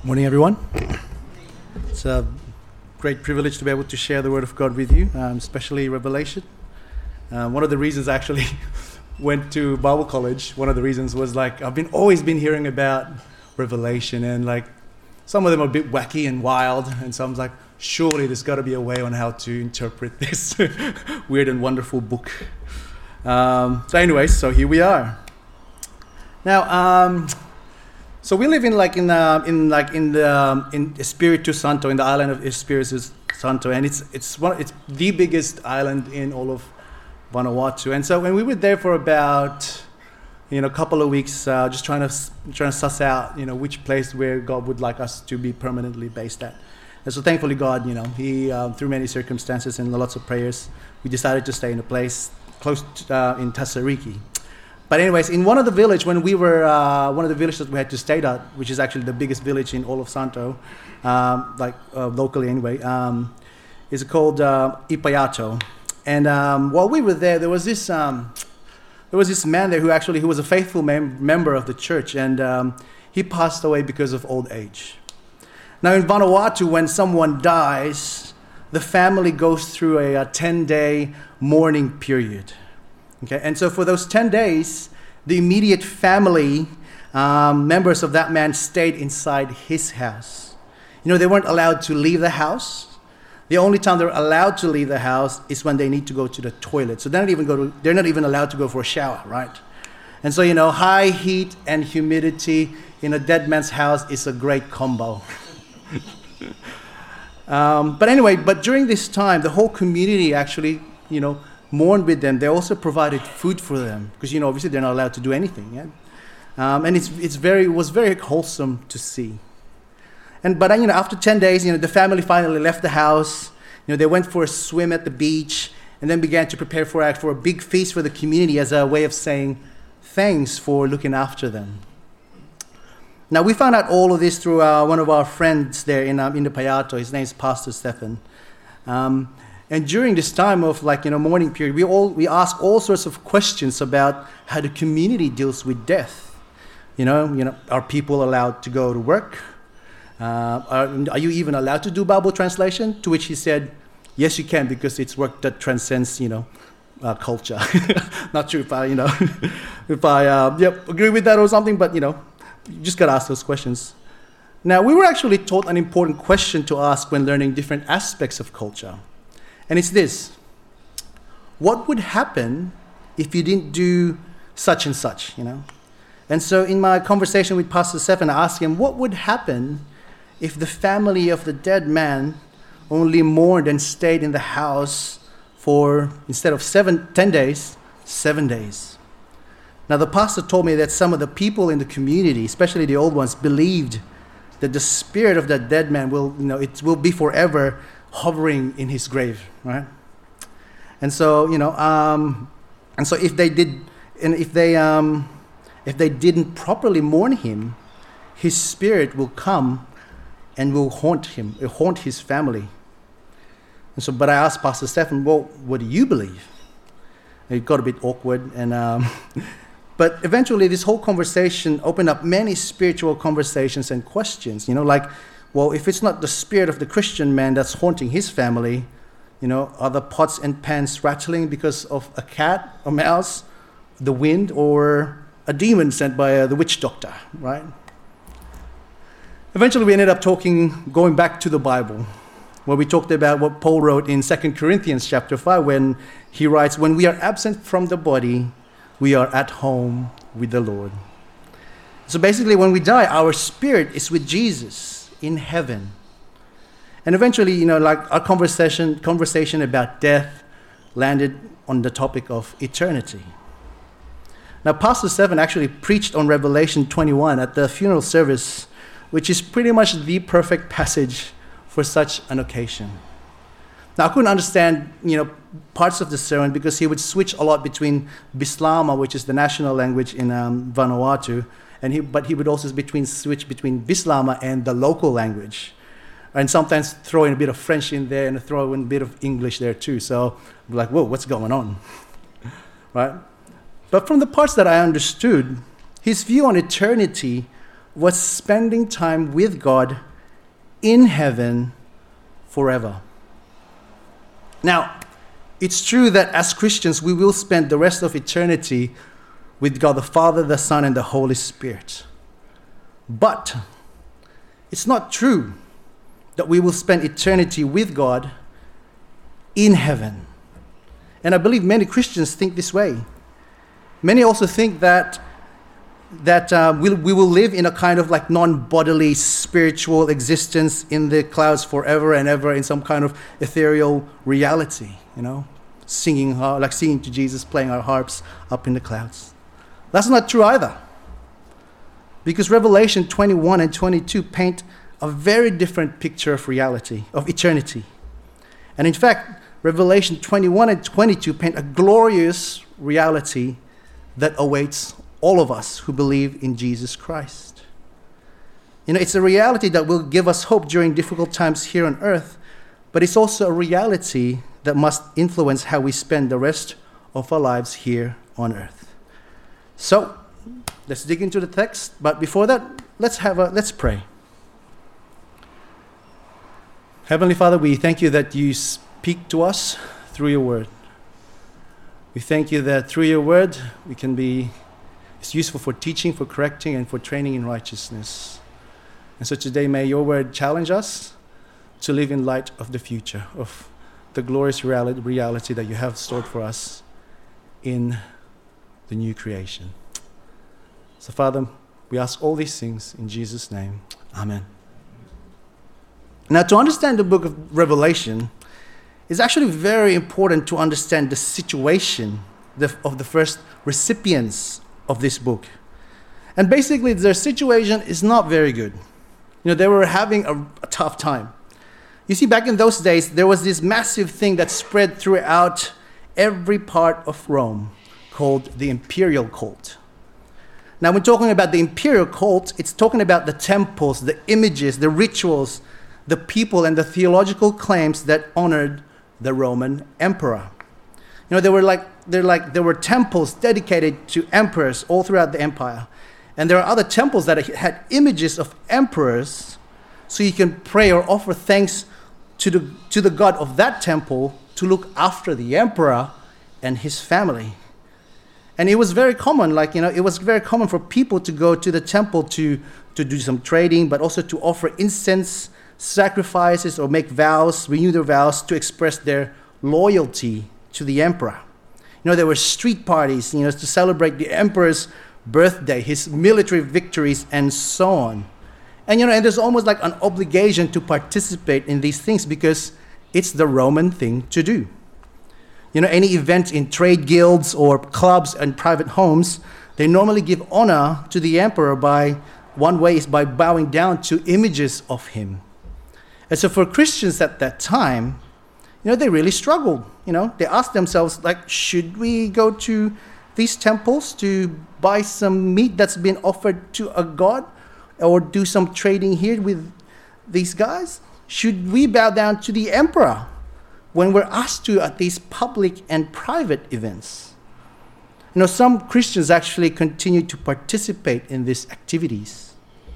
Morning, everyone. It's a great privilege to be able to share the Word of God with you, especially Revelation. One of the reasons I actually went to Bible college, one of the reasons was I've always been hearing about Revelation, and some of them are a bit wacky and wild, and so I'm like, surely there's got to be a way on how to interpret this weird and wonderful book. So here we are. Now, so we live in Espiritu Santo, in the island of Espiritu Santo, and it's the biggest island in all of Vanuatu. And so when we were there for about a couple of weeks, just trying to suss out which place where God would like us to be permanently based at. And so thankfully God, He through many circumstances and lots of prayers, we decided to stay in a place close to, in Tasariki. But anyways, in one of the villages, when we were, one of the villages that we had to stay at, which is actually the biggest village in all of Santo, locally anyway, is called Ipayato. And while we were there was this man there who was a faithful member of the church, and he passed away because of old age. Now in Vanuatu, when someone dies, the family goes through a 10-day mourning period. Okay, and so for those 10 days, the immediate family members of that man stayed inside his house. They weren't allowed to leave the house. The only time they're allowed to leave the house is when they need to go to the toilet. So they're not even allowed to go for a shower, right? And so, high heat and humidity in a dead man's house is a great combo. But during this time, the whole community actually, mourned with them. They also provided food for them because obviously they're not allowed to do anything. Yeah? And it was very wholesome to see. But after 10 days, the family finally left the house. They went for a swim at the beach and then began to prepare for a big feast for the community as a way of saying thanks for looking after them. Now we found out all of this through one of our friends there in the Payato. His name is Pastor Stefan. And during this time of mourning period, we ask all sorts of questions about how the community deals with death. Are people allowed to go to work? Are you even allowed to do Bible translation? To which he said, yes, you can, because it's work that transcends, culture. Not sure if I agree with that or something, but you just got to ask those questions. Now, we were actually taught an important question to ask when learning different aspects of culture. And it's this: what would happen if you didn't do such and such, And so in my conversation with Pastor Stefan, I asked him, what would happen if the family of the dead man only mourned and stayed in the house for, instead of 10 days, 7 days? Now the pastor told me that some of the people in the community, especially the old ones, believed that the spirit of that dead man it will be forever hovering in his grave, right? And so, and so if they didn't properly mourn him, his spirit will come and will haunt his family. And so, but I asked Pastor Stefan, well, what do you believe? And it got a bit awkward, and but eventually this whole conversation opened up many spiritual conversations and questions, well, if it's not the spirit of the Christian man that's haunting his family, are the pots and pans rattling because of a cat, a mouse, the wind, or a demon sent by the witch doctor, right? Eventually we ended up going back to the Bible, where we talked about what Paul wrote in 2 Corinthians chapter 5, when he writes, when we are absent from the body, we are at home with the Lord. So basically when we die, our spirit is with Jesus in heaven. And eventually, our conversation about death landed on the topic of eternity. Now, Pastor Stefan actually preached on Revelation 21 at the funeral service, which is pretty much the perfect passage for such an occasion. Now, I couldn't understand, parts of the sermon because he would switch a lot between Bislama, which is the national language in Vanuatu, but he would also switch between Bislama and the local language, and sometimes throw in a bit of French in there and throw in a bit of English there too. So I'm like, whoa, what's going on, right? But from the parts that I understood, his view on eternity was spending time with God in heaven forever. Now, it's true that as Christians, we will spend the rest of eternity with God the Father, the Son, and the Holy Spirit. But it's not true that we will spend eternity with God in heaven. And I believe many Christians think this way. Many also think that we will live in a kind of like non-bodily spiritual existence in the clouds forever and ever in some kind of ethereal reality, singing to Jesus, playing our harps up in the clouds. That's not true either. Because Revelation 21 and 22 paint a very different picture of reality, of eternity. And in fact, Revelation 21 and 22 paint a glorious reality that awaits all of us who believe in Jesus Christ. It's a reality that will give us hope during difficult times here on earth, but it's also a reality that must influence how we spend the rest of our lives here on earth. So, let's dig into the text, but before that, let's pray. Heavenly Father, we thank you that you speak to us through your word. We thank you that through your word, it's useful for teaching, for correcting, and for training in righteousness. And so today, may your word challenge us to live in light of the future, of the glorious reality that you have stored for us in the new creation. So, Father, we ask all these things in Jesus' name. Amen. Now, to understand the book of Revelation, it's actually very important to understand the situation of the first recipients of this book. And basically, their situation is not very good. They were having a tough time. You see, back in those days, there was this massive thing that spread throughout every part of Rome called the imperial cult. Now, when talking about the imperial cult, it's talking about the temples, the images, the rituals, the people, and the theological claims that honored the Roman emperor. There were temples dedicated to emperors all throughout the empire. And there are other temples that had images of emperors, so you can pray or offer thanks to the god of that temple to look after the emperor and his family. And it was very common, it was very common for people to go to the temple to do some trading, but also to offer incense, sacrifices, or make vows, renew their vows to express their loyalty to the emperor. There were street parties, to celebrate the emperor's birthday, his military victories, and so on. And there's almost like an obligation to participate in these things because it's the Roman thing to do. Any event in trade guilds or clubs and private homes, they normally give honor to the emperor one way is by bowing down to images of him. And so for Christians at that time, they really struggled. They asked themselves, should we go to these temples to buy some meat that's been offered to a god, or do some trading here with these guys? Should we bow down to the emperor when we're asked to at these public and private events? Some Christians actually continue to participate in these activities,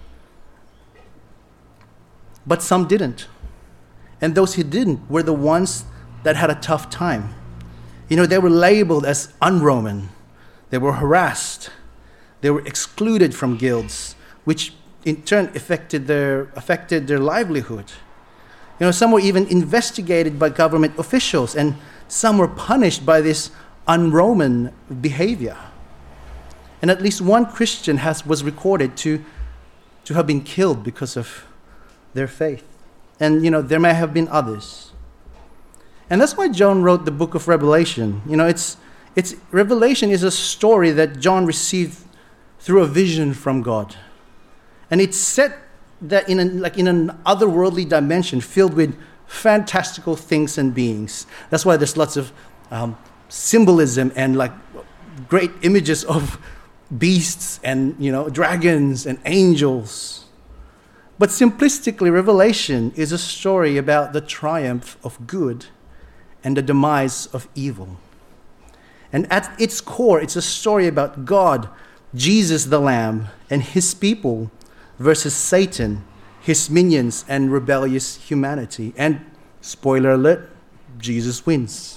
but some didn't. And those who didn't were the ones that had a tough time. They were labeled as un-Roman. They were harassed. They were excluded from guilds, which in turn affected their livelihood. Some were even investigated by government officials, and some were punished by this un-Roman behavior. And at least one Christian was recorded to have been killed because of their faith. And, there may have been others. And that's why John wrote the book of Revelation. Revelation is a story that John received through a vision from God. And it's set that in an otherworldly dimension filled with fantastical things and beings. That's why there's lots of symbolism and great images of beasts and dragons and angels. But simplistically, Revelation is a story about the triumph of good and the demise of evil. And at its core, it's a story about God, Jesus the Lamb, and his people, versus Satan, his minions, and rebellious humanity. And spoiler alert, Jesus wins.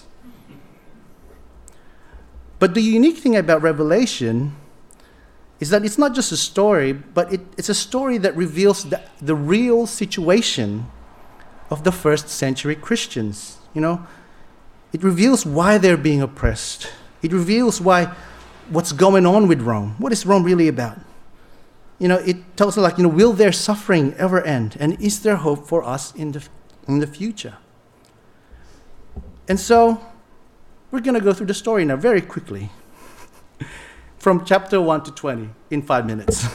But the unique thing about Revelation is that it's not just a story, but it's a story that reveals the real situation of the first century Christians. It reveals why they're being oppressed. It reveals what's going on with Rome. What is Rome really about? It tells us will their suffering ever end? And is there hope for us in the future? And so we're going to go through the story now very quickly. From chapter 1 to 20 in 5 minutes.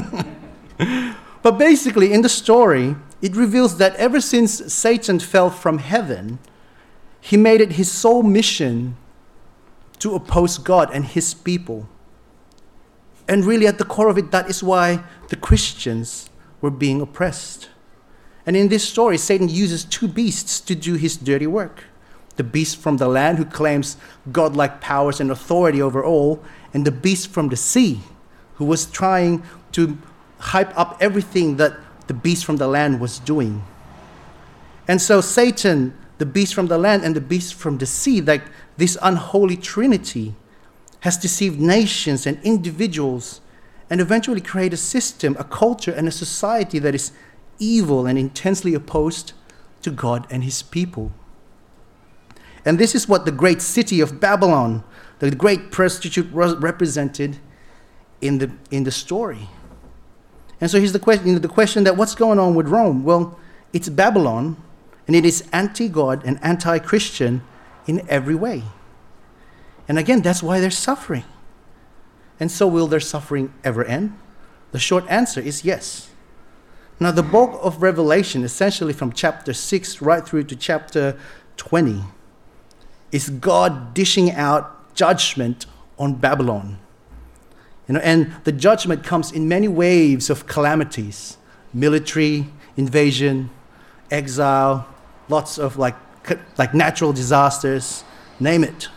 But basically, in the story, it reveals that ever since Satan fell from heaven, he made it his sole mission to oppose God and his people. And really, at the core of it, that is why the Christians were being oppressed. And in this story, Satan uses two beasts to do his dirty work. The beast from the land who claims godlike powers and authority over all, and the beast from the sea who was trying to hype up everything that the beast from the land was doing. And so Satan, the beast from the land, and the beast from the sea, like this unholy trinity, has deceived nations and individuals and eventually created a system, a culture, and a society that is evil and intensely opposed to God and his people. And this is what the great city of Babylon, the great prostitute, represented in the story. And so here's the question that what's going on with Rome? Well, it's Babylon, and it is anti-God and anti-Christian in every way. And again, that's why they're suffering. And so will their suffering ever end? The short answer is yes. Now, the bulk of Revelation, essentially from chapter 6 right through to chapter 20, is God dishing out judgment on Babylon. And the judgment comes in many waves of calamities: military invasion, exile, lots of like natural disasters, name it.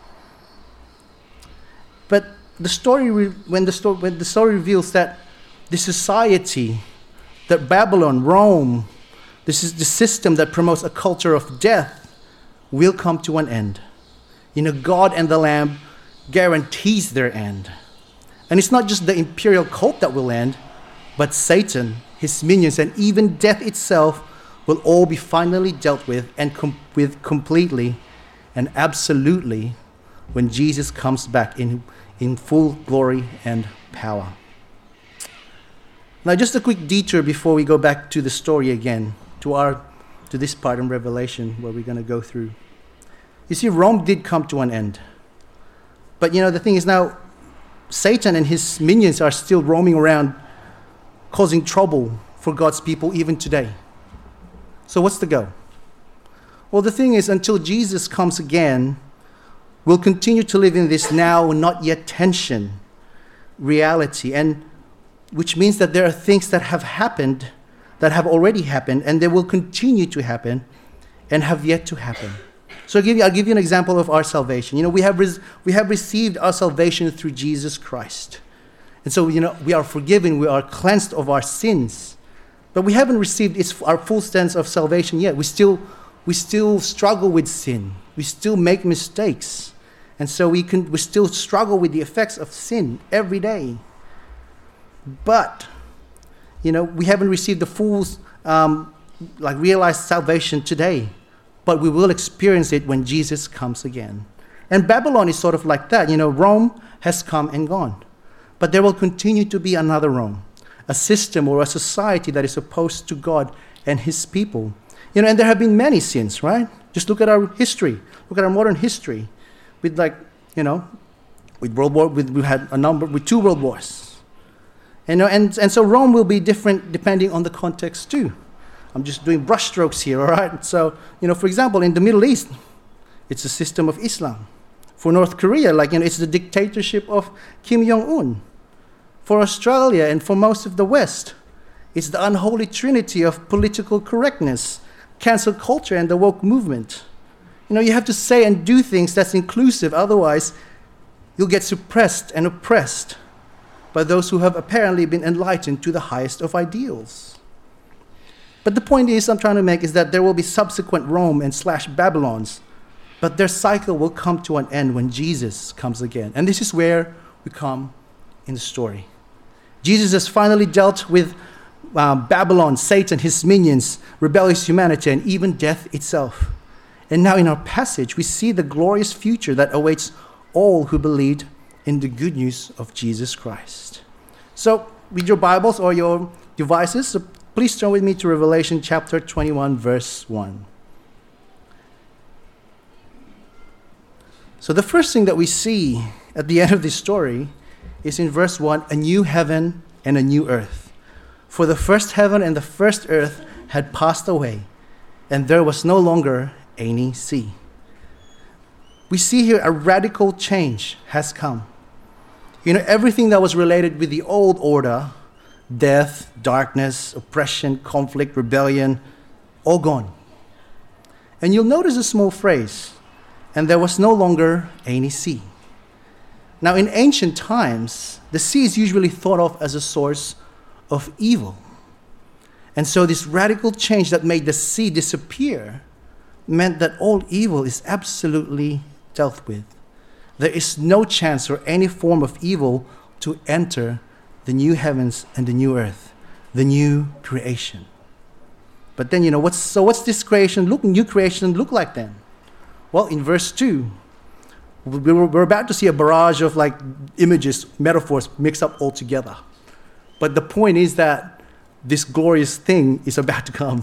But when the story reveals that the society, that Babylon, Rome, this is the system that promotes a culture of death, will come to an end. God and the Lamb guarantees their end. And it's not just the imperial cult that will end, but Satan, his minions, and even death itself will all be finally dealt with completely and absolutely when Jesus comes back in full glory and power. Now, just a quick detour before we go back to the story again, to this part in Revelation where we're going to go through. You see, Rome did come to an end. But the thing is now, Satan and his minions are still roaming around causing trouble for God's people even today. So what's the go? Well, the thing is, until Jesus comes again, we'll continue to live in this now not yet tension reality, and which means that there are things that have happened, that have already happened, and they will continue to happen and have yet to happen. So I'll give you an example of our salvation. We have received our salvation through Jesus Christ. And so, we are forgiven, we are cleansed of our sins. But we haven't received our full sense of salvation yet. We still struggle with sin. We still make mistakes. And so we still struggle with the effects of sin every day. But, we haven't received the full, realized salvation today. But we will experience it when Jesus comes again. And Babylon is sort of like that. Rome has come and gone. But there will continue to be another Rome, a system or a society that is opposed to God and his people. And there have been many sins, right? Just look at our history. Look at our modern history. With with World War, we had with 2 world wars. And so Rome will be different depending on the context too. I'm just doing brushstrokes here, all right? So, for example, in the Middle East, it's the system of Islam. For North Korea, it's the dictatorship of Kim Jong-un. For Australia and for most of the West, it's the unholy trinity of political correctness, cancel culture, and the woke movement. You have to say and do things that's inclusive, otherwise you'll get suppressed and oppressed. by those who have apparently been enlightened to the highest of ideals. But the point I'm trying to make is that there will be subsequent Rome and / Babylons, but their cycle will come to an end when Jesus comes again. And this is where we come in the story. Jesus has finally dealt with Babylon, Satan, his minions, rebellious humanity, and even death itself. And now in our passage, we see the glorious future that awaits all who believed in the good news of Jesus Christ. So, with your Bibles or your devices, please turn with me to Revelation chapter 21, verse 1. So the first thing that we see at the end of this story is in verse 1, a new heaven and a new earth. For the first heaven and the first earth had passed away, and there was no longer any sea. We see here a radical change has come. Everything that was related with the old order, death, darkness, oppression, conflict, rebellion, all gone. And you'll notice a small phrase, and there was no longer any sea. Now, in ancient times, the sea is usually thought of as a source of evil. And so this radical change that made the sea disappear meant that all evil is absolutely dealt with. There is no chance for any form of evil to enter the new heavens and the new earth, the new creation. But then, what's this new creation look like then? Well, in verse 2, we're about to see a barrage of images, metaphors mixed up all together. But the point is that this glorious thing is about to come.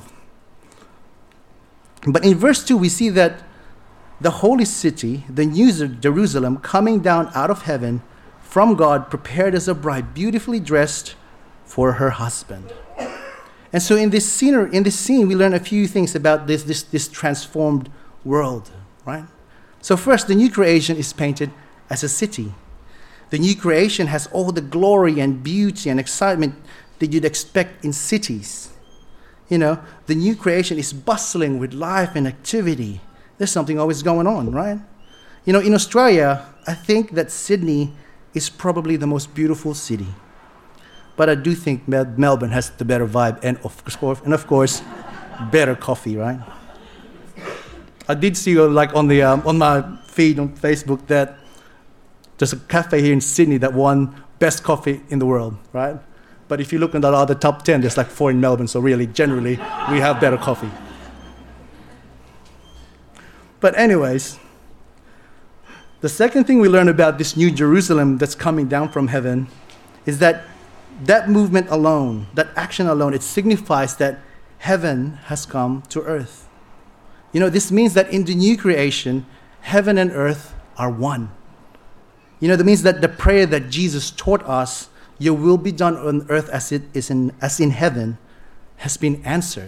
But in verse 2, we see that the holy city, the new Jerusalem, coming down out of heaven from God, prepared as a bride, beautifully dressed for her husband. And so in this scene, we learn a few things about this transformed world, right? So first, the new creation is painted as a city. The new creation has all the glory and beauty and excitement that you'd expect in cities. The new creation is bustling with life and activity. There's something always going on, right? In Australia, I think that Sydney is probably the most beautiful city. But I do think Melbourne has the better vibe and of course, better coffee, right? I did see on my feed on Facebook that there's a cafe here in Sydney that won best coffee in the world, right? But if you look in the other top 10, there's 4 in Melbourne, so really, generally, we have better coffee. But anyways, the second thing we learn about this new Jerusalem that's coming down from heaven is that movement alone, that action alone, it signifies that heaven has come to earth. This means that in the new creation, heaven and earth are one. That means that the prayer that Jesus taught us, your will be done on earth as in heaven, has been answered,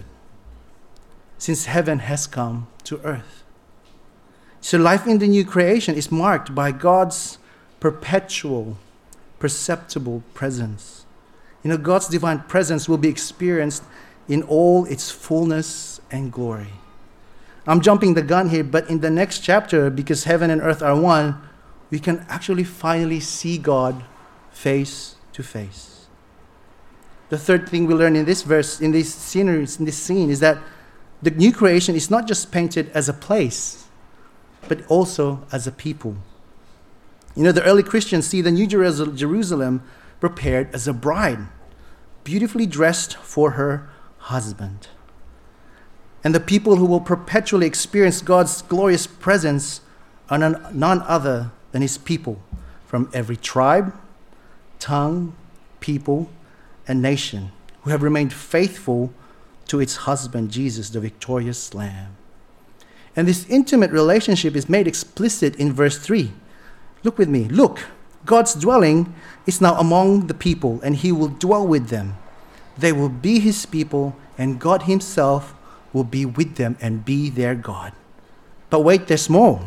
since heaven has come to earth. So life in the new creation is marked by God's perpetual, perceptible presence. God's divine presence will be experienced in all its fullness and glory. I'm jumping the gun here, but in the next chapter, because heaven and earth are one, we can actually finally see God face to face. The third thing we learn in this verse, in this scene, is that the new creation is not just painted as a place, but also as a people. The early Christians see the new Jerusalem prepared as a bride, beautifully dressed for her husband. And the people who will perpetually experience God's glorious presence are none other than his people from every tribe, tongue, people, and nation who have remained faithful to its husband, Jesus, the victorious Lamb. And this intimate relationship is made explicit in verse 3. Look with me. Look, God's dwelling is now among the people, and he will dwell with them. They will be his people, and God himself will be with them and be their God. But wait, there's more.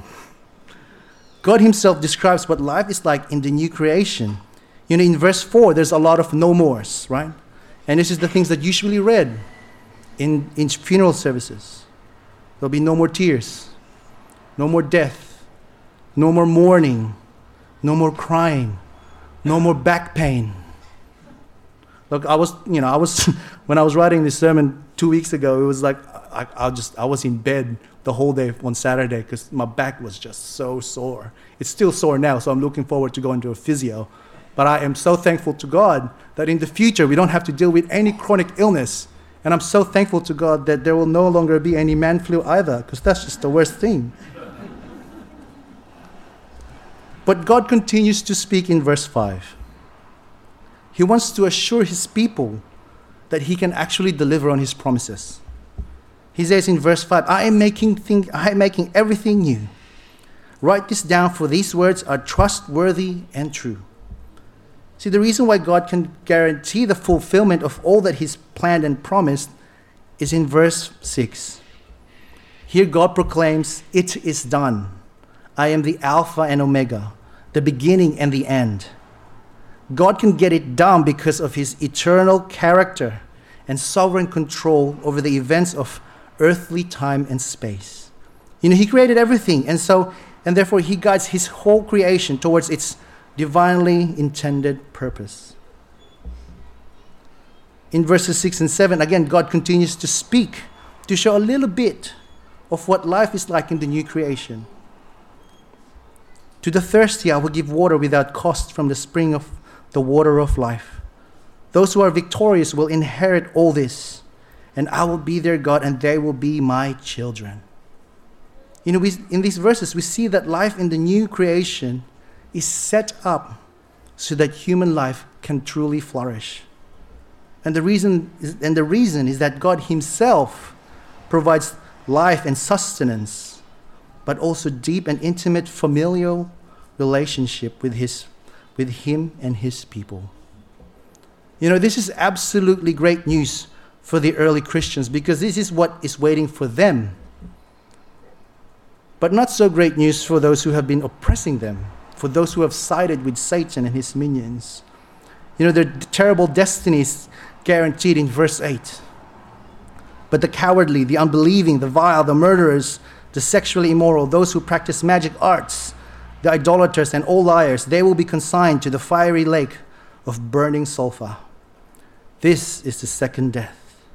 God himself describes what life is like in the new creation. In verse 4, there's a lot of no mores, right? And this is the things that usually read in funeral services. There'll be no more tears, no more death, no more mourning, no more crying, no more back pain, Look, I was when I was writing this sermon 2 weeks ago, it was like I was in bed the whole day on Saturday because my back was just so sore. It's still sore now, so I'm looking forward to going to a physio. But I am so thankful to God that in the future we don't have to deal with any chronic illness. And I'm so thankful to God that there will no longer be any man flu either, because that's just the worst thing. But God continues to speak in verse 5. He wants to assure his people that he can actually deliver on his promises. He says in verse 5, I am making everything new. Write this down, for these words are trustworthy and true. See, the reason why God can guarantee the fulfillment of all that he's planned and promised is in verse 6. Here God proclaims, it is done. I am the Alpha and Omega, the beginning and the end. God can get it done because of his eternal character and sovereign control over the events of earthly time and space. He created everything, and therefore he guides his whole creation towards its divinely intended purpose. In verses 6 and 7, again, God continues to speak to show a little bit of what life is like in the new creation. To the thirsty, I will give water without cost from the spring of the water of life. Those who are victorious will inherit all this, and I will be their God, and they will be my children. In these verses, we see that life in the new creation is set up so that human life can truly flourish. And the reason is that God himself provides life and sustenance, but also deep and intimate familial relationship with him and his people. This is absolutely great news for the early Christians, because this is what is waiting for them. But not so great news for those who have been oppressing them, for those who have sided with Satan and his minions. Their terrible destinies guaranteed in verse 8. But the cowardly, the unbelieving, the vile, the murderers, the sexually immoral, those who practice magic arts, the idolaters, and all liars, they will be consigned to the fiery lake of burning sulfur. This is the second death.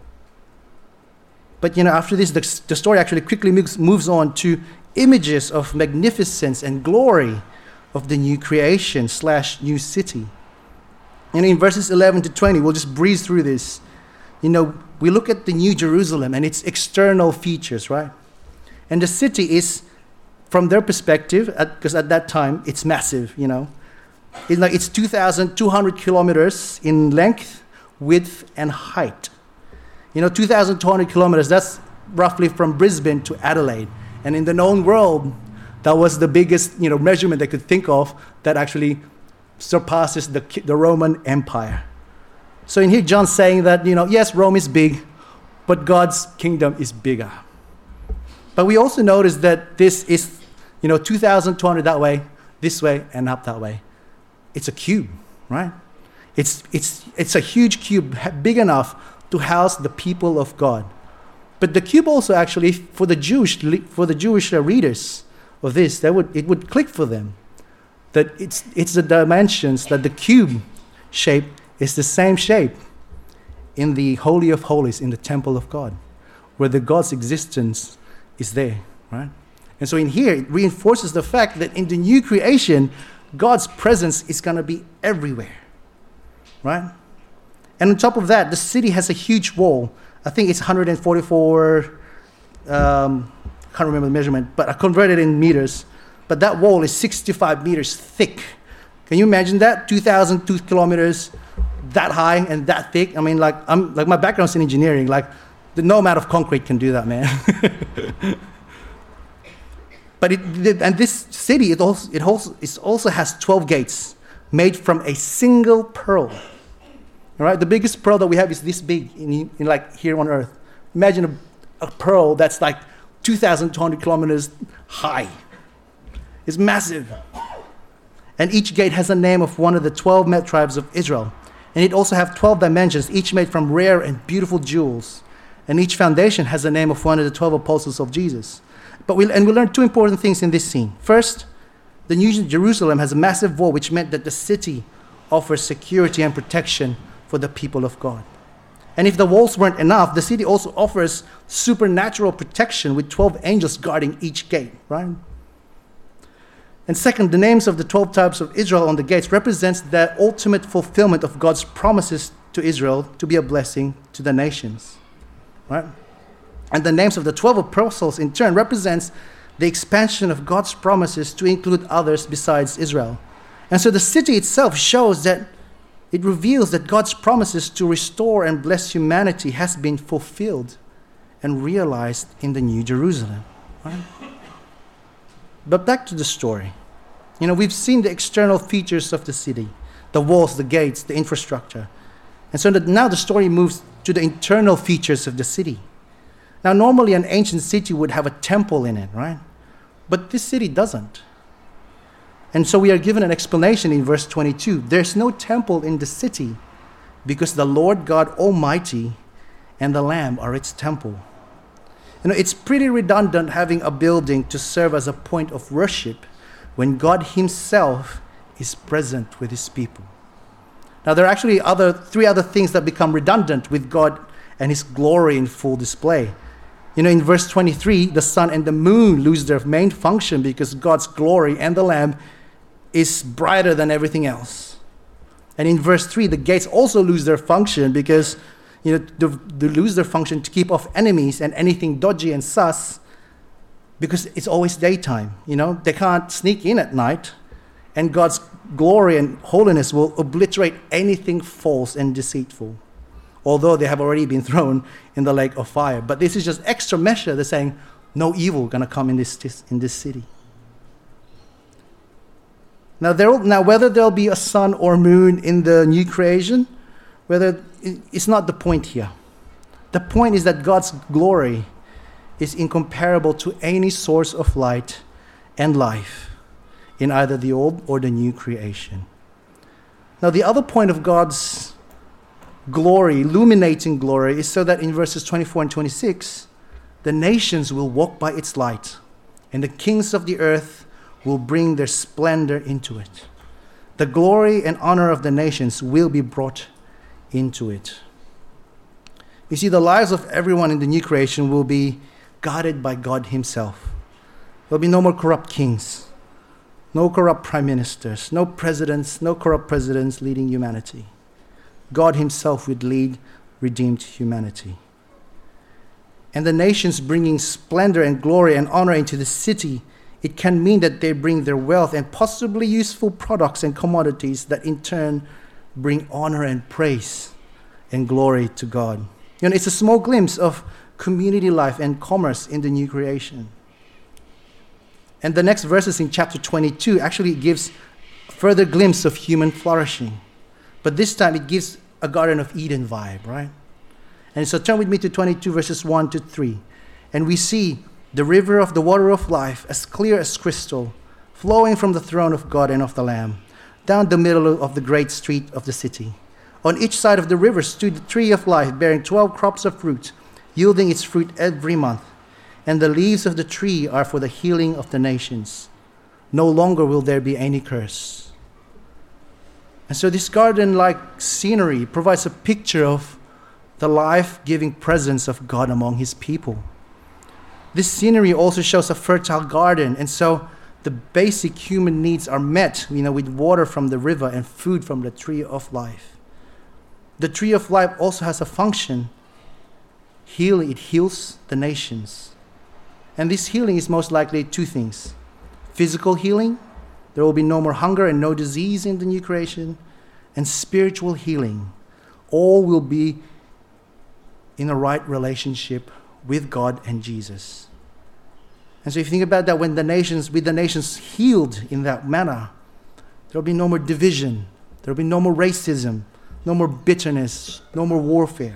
But after this, the story actually quickly moves on to images of magnificence and glory of the new creation / new city. And in verses 11 to 20, we'll just breeze through this. We look at the New Jerusalem and its external features, right? And the city is, from their perspective, because at that time, it's massive, It's 2,200 kilometers in length, width, and height. 2,200 kilometers, that's roughly from Brisbane to Adelaide. And in the known world, that was the biggest, measurement they could think of that actually surpasses the Roman Empire. So in here, John's saying that, yes, Rome is big, but God's kingdom is bigger. But we also notice that this is, 2,200 that way, this way, and up that way. It's a cube, right? It's a huge cube, big enough to house the people of God. But the cube also actually, for the Jewish readers of this, it would click for them that it's the dimensions, that the cube shape is the same shape in the Holy of Holies, in the temple of God, where the God's existence is there, right? And so in here, it reinforces the fact that in the new creation, God's presence is going to be everywhere, right? And on top of that, the city has a huge wall. I think it's 144, can't remember the measurement, but I converted it in meters. But that wall is 65 meters thick. Can you imagine that? 2,002 kilometers, that high and that thick. I mean, my background's in engineering. No amount of concrete can do that, man. And this city, it also has 12 gates made from a single pearl. All right, the biggest pearl that we have is this big in here on Earth. Imagine a pearl that's 2,200 kilometers high. It's massive. And each gate has a name of one of the 12 tribes of Israel. And it also has 12 dimensions, each made from rare and beautiful jewels. And each foundation has the name of one of the 12 apostles of Jesus. We learn two important things in this scene. First, the New Jerusalem has a massive wall, which meant that the city offers security and protection for the people of God. And if the walls weren't enough, the city also offers supernatural protection with 12 angels guarding each gate, right? And second, the names of the 12 tribes of Israel on the gates represents the ultimate fulfillment of God's promises to Israel to be a blessing to the nations, right? And the names of the 12 apostles in turn represents the expansion of God's promises to include others besides Israel. And so the city itself shows that it reveals that God's promises to restore and bless humanity has been fulfilled and realized in the New Jerusalem, right? But back to the story. We've seen the external features of the city, the walls, the gates, the infrastructure. And so now the story moves to the internal features of the city. Now, normally an ancient city would have a temple in it, right? But this city doesn't. And so we are given an explanation in verse 22. There's no temple in the city because the Lord God Almighty and the Lamb are its temple. It's pretty redundant having a building to serve as a point of worship when God himself is present with his people. Now, there are actually three other things that become redundant with God and his glory in full display. In verse 23, the sun and the moon lose their main function because God's glory and the Lamb is brighter than everything else. And in verse 3, the gates also lose their function because they lose their function to keep off enemies and anything dodgy and sus because it's always daytime. They can't sneak in at night, and God's glory and holiness will obliterate anything false and deceitful, although they have already been thrown in the lake of fire. But this is just extra measure. They're saying no evil going to come in this city. Now, whether there'll be a sun or moon in the new creation, it's not the point here. The point is that God's glory is incomparable to any source of light and life in either the old or the new creation. Now, the other point of God's glory, illuminating glory, is so that in verses 24 and 26, the nations will walk by its light, and the kings of the earth will bring their splendor into it. The glory and honor of the nations will be brought into it. You see, the lives of everyone in the new creation will be guarded by God himself. There'll be no more corrupt kings, no corrupt prime ministers, no corrupt presidents leading humanity. God himself would lead redeemed humanity. And the nations bringing splendor and glory and honor into the city, it can mean that they bring their wealth and possibly useful products and commodities that in turn bring honor and praise and glory to God. It's a small glimpse of community life and commerce in the new creation. And the next verses in chapter 22 actually gives a further glimpse of human flourishing. But this time it gives a Garden of Eden vibe, right? And so turn with me to 22 verses 1 to 3. And we see the river of the water of life, as clear as crystal, flowing from the throne of God and of the Lamb, down the middle of the great street of the city. On each side of the river stood the tree of life, bearing 12 crops of fruit, yielding its fruit every month. And the leaves of the tree are for the healing of the nations. No longer will there be any curse. And so this garden-like scenery provides a picture of the life-giving presence of God among his people. This scenery also shows a fertile garden, and so the basic human needs are met, with water from the river and food from the tree of life. The tree of life also has a function. It heals the nations. And this healing is most likely two things. Physical healing, there will be no more hunger and no disease in the new creation, and spiritual healing. All will be in a right relationship with God and Jesus. And so if you think about that, with the nations healed in that manner, there will be no more division, there will be no more racism, no more bitterness, no more warfare.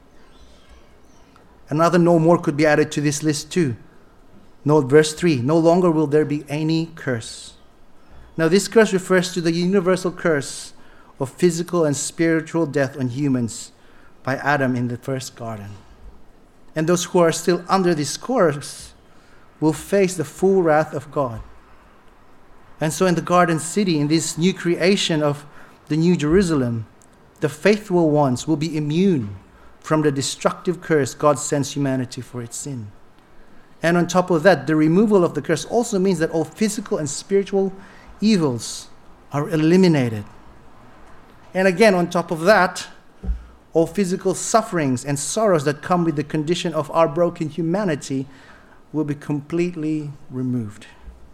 Another no more could be added to this list too. Verse 3, no longer will there be any curse. Now this curse refers to the universal curse of physical and spiritual death on humans by Adam in the first garden. And those who are still under this curse will face the full wrath of God. And so in the garden city, in this new creation of the New Jerusalem, the faithful ones will be immune from the destructive curse God sends humanity for its sin. And on top of that, the removal of the curse also means that all physical and spiritual evils are eliminated. And again, on top of that, all physical sufferings and sorrows that come with the condition of our broken humanity will be completely removed.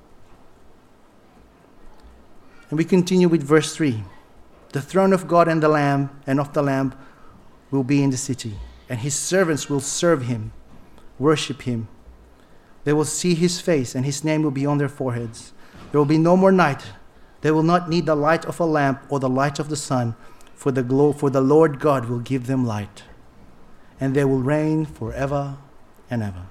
And we continue with verse 3. The throne of God and the Lamb and of the Lamb will be in the city, and his servants will serve him, worship him. They will see his face, and his name will be on their foreheads. There will be no more night. They will not need the light of a lamp or the light of the sun, for the Lord God will give them light, and they will reign forever and ever.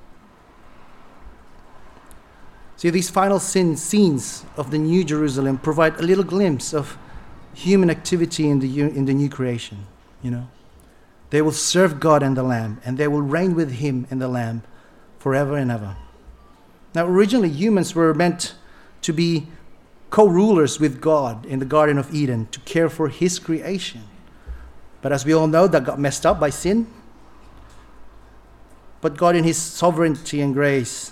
See, these final scenes of the New Jerusalem provide a little glimpse of human activity in the new creation. They will serve God and the Lamb, and they will reign with him and the Lamb forever and ever. Now, originally, humans were meant to be co-rulers with God in the Garden of Eden to care for his creation. But as we all know, that got messed up by sin. But God, in his sovereignty and grace,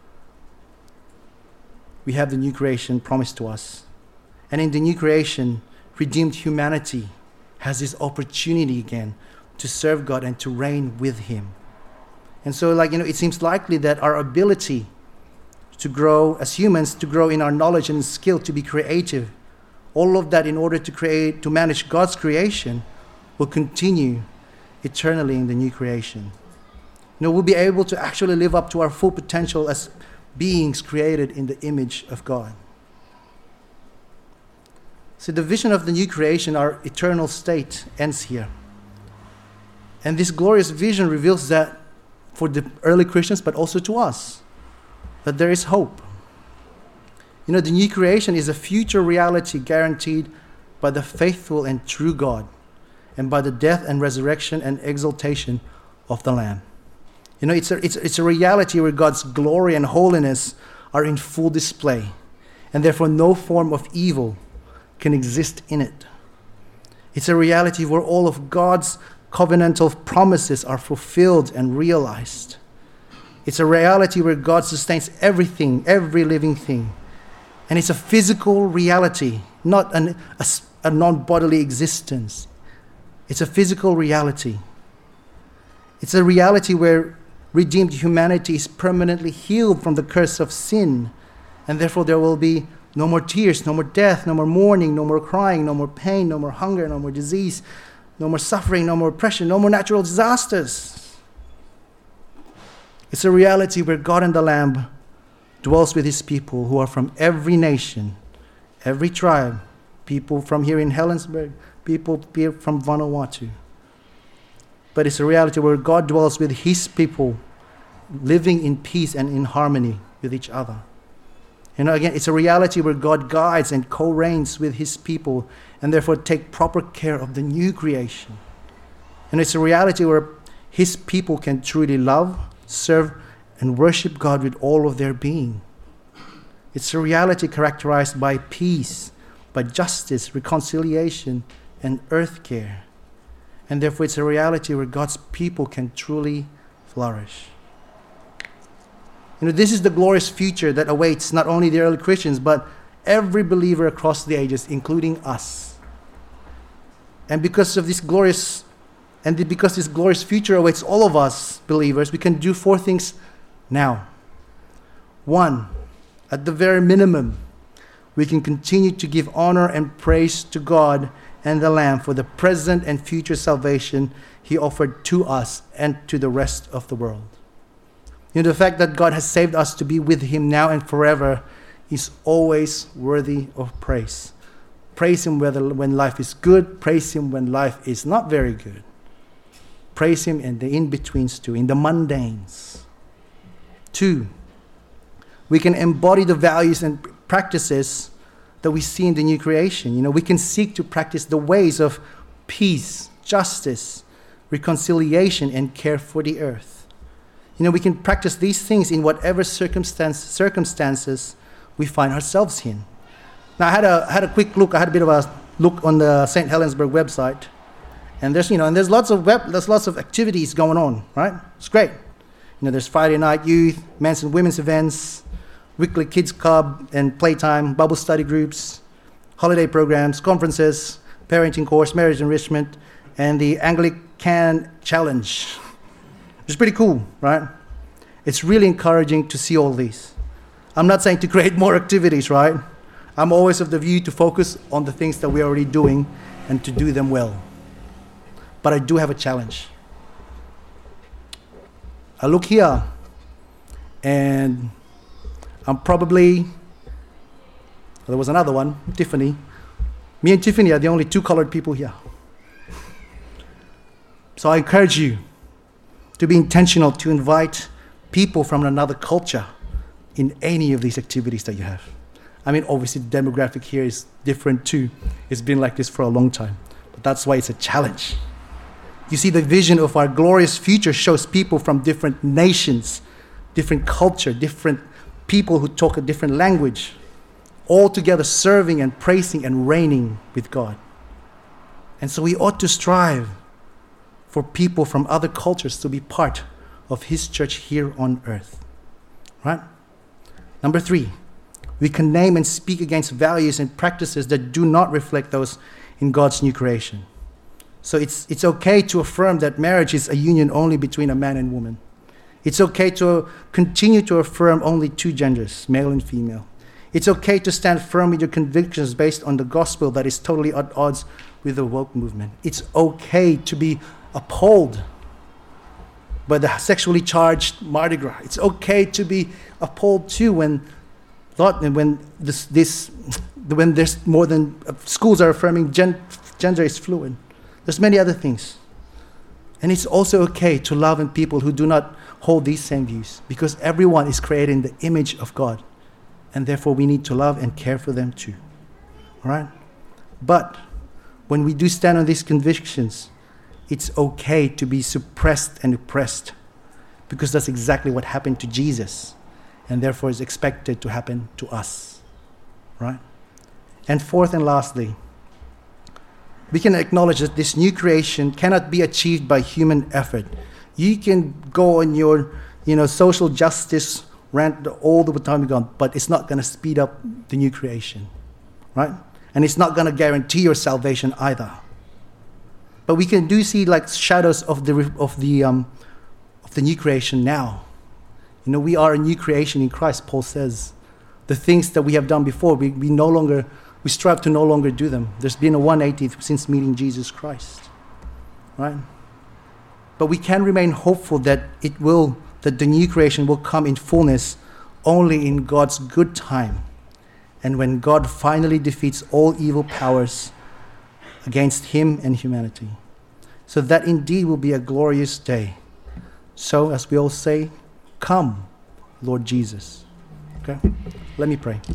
we have the new creation promised to us. And in the new creation, redeemed humanity has this opportunity again to serve God and to reign with him. And so, it seems likely that our ability to grow as humans, to grow in our knowledge and skill, to be creative, all of that in order to manage God's creation, will continue eternally in the new creation. We'll be able to actually live up to our full potential as beings created in the image of God. So the vision of the new creation, our eternal state, ends here. And this glorious vision reveals that for the early Christians, but also to us, that there is hope. The new creation is a future reality guaranteed by the faithful and true God, and by the death and resurrection and exaltation of the Lamb. It's a reality where God's glory and holiness are in full display, and therefore no form of evil can exist in it. It's a reality where all of God's covenantal promises are fulfilled and realized. It's a reality where God sustains everything, every living thing. And it's a physical reality, not a non-bodily existence. It's a physical reality. It's a reality where redeemed humanity is permanently healed from the curse of sin. And therefore there will be no more tears, no more death, no more mourning, no more crying, no more pain, no more hunger, no more disease, no more suffering, no more oppression, no more natural disasters. It's a reality where God and the Lamb dwells with his people who are from every nation, every tribe, people from here in Helensburgh, people here from Vanuatu. But it's a reality where God dwells with his people, living in peace and in harmony with each other. Again, it's a reality where God guides and co-reigns with his people, and therefore take proper care of the new creation. And it's a reality where his people can truly love, serve, and worship God with all of their being. It's a reality characterized by peace, by justice, reconciliation, and earth care. And therefore it's a reality where God's people can truly flourish. This is the glorious future that awaits not only the early Christians, but every believer across the ages, including us. And because this glorious future awaits all of us believers, we can do 4 things now. 1, at the very minimum, we can continue to give honor and praise to God and the Lamb for the present and future salvation he offered to us and to the rest of the world. The fact that God has saved us to be with him now and forever is always worthy of praise. Praise him when life is good. Praise him when life is not very good. Praise him in the in-betweens too, in the mundanes. 2, we can embody the values and practices that we see in the new creation. We can seek to practice the ways of peace, justice, reconciliation, and care for the earth. We can practice these things in whatever circumstances we find ourselves in. Now, I had a quick look. I had a bit of a look on the St. Helensburgh website. And there's lots of activities going on, right? It's great. There's Friday night youth, men's and women's events, weekly kids club and playtime, Bible study groups, holiday programs, conferences, parenting course, marriage enrichment, and the Anglican Challenge. It's pretty cool, right? It's really encouraging to see all these. I'm not saying to create more activities, right? I'm always of the view to focus on the things that we're already doing and to do them well. But I do have a challenge. I look here, and I'm probably, there was another one, Tiffany. Me and Tiffany are the only two colored people here. So I encourage you to be intentional, to invite people from another culture in any of these activities that you have. I mean, obviously the demographic here is different too. It's been like this for a long time, but that's why it's a challenge. You see, the vision of our glorious future shows people from different nations, different culture, different people who talk a different language, all together serving and praising and reigning with God. And so we ought to strive for people from other cultures to be part of His church here on earth. Right? Number 3, we can name and speak against values and practices that do not reflect those in God's new creation. So it's okay to affirm that marriage is a union only between a man and woman. It's okay to continue to affirm only 2 genders, male and female. It's okay to stand firm with your convictions based on the gospel that is totally at odds with the woke movement. It's okay to be appalled by the sexually charged Mardi Gras. It's okay to be appalled too when there's more than schools are affirming gender is fluid. There's many other things. And it's also okay to love people who do not hold these same views, because everyone is created in the image of God. And therefore we need to love and care for them too. All right? But when we do stand on these convictions, it's okay to be suppressed and oppressed, because that's exactly what happened to Jesus, and therefore is expected to happen to us. Right? And fourth and lastly, we can acknowledge that this new creation cannot be achieved by human effort. You can go on your, social justice rant all the time you're gone, but it's not going to speed up the new creation, right? And it's not going to guarantee your salvation either. But we can do see like shadows of the new creation now. We are a new creation in Christ. Paul says, the things that we have done before, we strive to no longer do them. There's been a 180 since meeting Jesus Christ, right? But we can remain hopeful that the new creation will come in fullness only in God's good time, and when God finally defeats all evil powers against Him and humanity. So that indeed will be a glorious day. So, as we all say, come, Lord Jesus. Okay? Let me pray.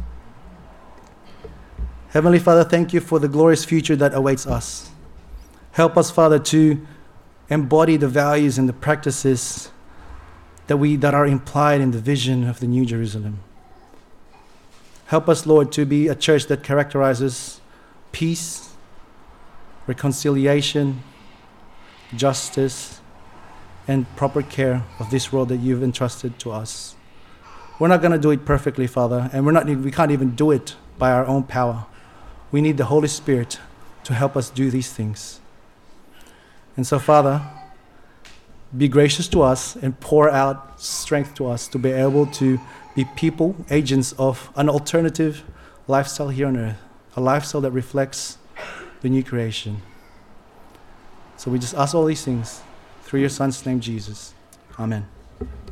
Heavenly Father, thank you for the glorious future that awaits us. Help us, Father, to embody the values and the practices that are implied in the vision of the New Jerusalem. Help us, Lord, to be a church that characterizes peace, reconciliation, justice, and proper care of this world that you've entrusted to us. We're not going to do it perfectly, Father, and we can't even do it by our own power. We need the Holy Spirit to help us do these things. And so, Father, be gracious to us and pour out strength to us to be able to be people, agents of an alternative lifestyle here on earth, a lifestyle that reflects the new creation. So we just ask all these things through your Son's name, Jesus. Amen.